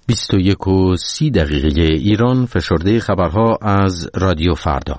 21:30 ایران. فشرده خبرها از رادیو فردا.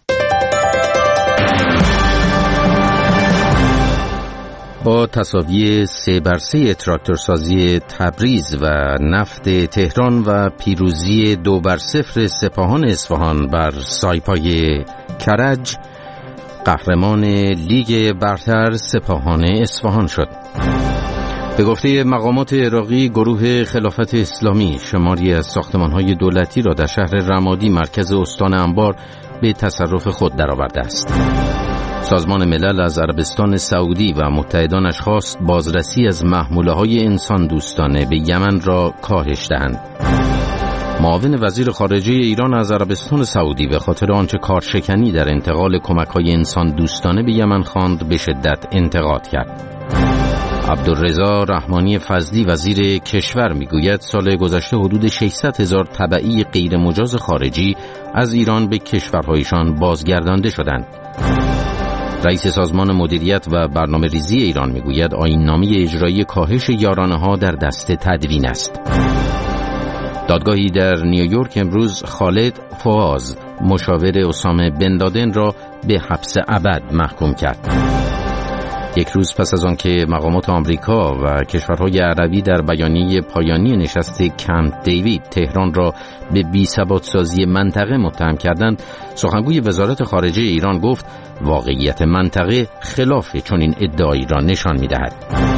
با تساوی 3-3 تراکتورسازی تبریز و نفت تهران و پیروزی 2-0 سپاهان اصفهان بر سایپای کرج، قهرمان لیگ برتر سپاهان اصفهان شد. به گفته مقامات عراقی، گروه خلافت اسلامی شماری از ساختمان‌های دولتی را در شهر رمادی مرکز استان انبار به تصرف خود درآورده است. سازمان ملل از عربستان سعودی و متحدانش خواست بازرسی از محموله‌های انسان دوستانه به یمن را کاهش دهند. معاون وزیر خارجه ایران از عربستان سعودی به خاطر آنچه کارشکنی در انتقال کمک‌های انسان دوستانه به یمن خواند به شدت انتقاد کرد. عبدالرضا رحمانی فضلی وزیر کشور میگوید سال گذشته حدود 600,000 تبعی غیر مجاز خارجی از ایران به کشورهایشان بازگردانده شدند. رئیس سازمان مدیریت و برنامه‌ریزی ایران میگوید آیین‌نامه اجرایی کاهش یارانه‌ها در دست تدوین است. دادگاهی در نیویورک امروز خالد فواز مشاور اسامه بن لادن را به حبس ابد محکوم کرد. یک روز پس از آن که مقامات آمریکا و کشورهای عربی در بیانیه پایانی نشست کمپ دیوید تهران را به بی‌ثبات‌سازی منطقه متهم کردند، سخنگوی وزارت خارجه ایران گفت واقعیت منطقه خلاف چنین ادعایی را نشان می‌دهد.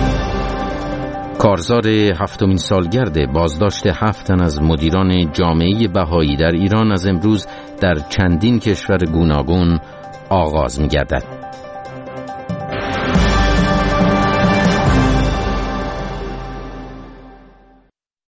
کارزار 7مین سالگرد بازداشت 7 تن از مدیران جامعه بهایی در ایران از امروز در چندین کشور گوناگون آغاز می‌گردد.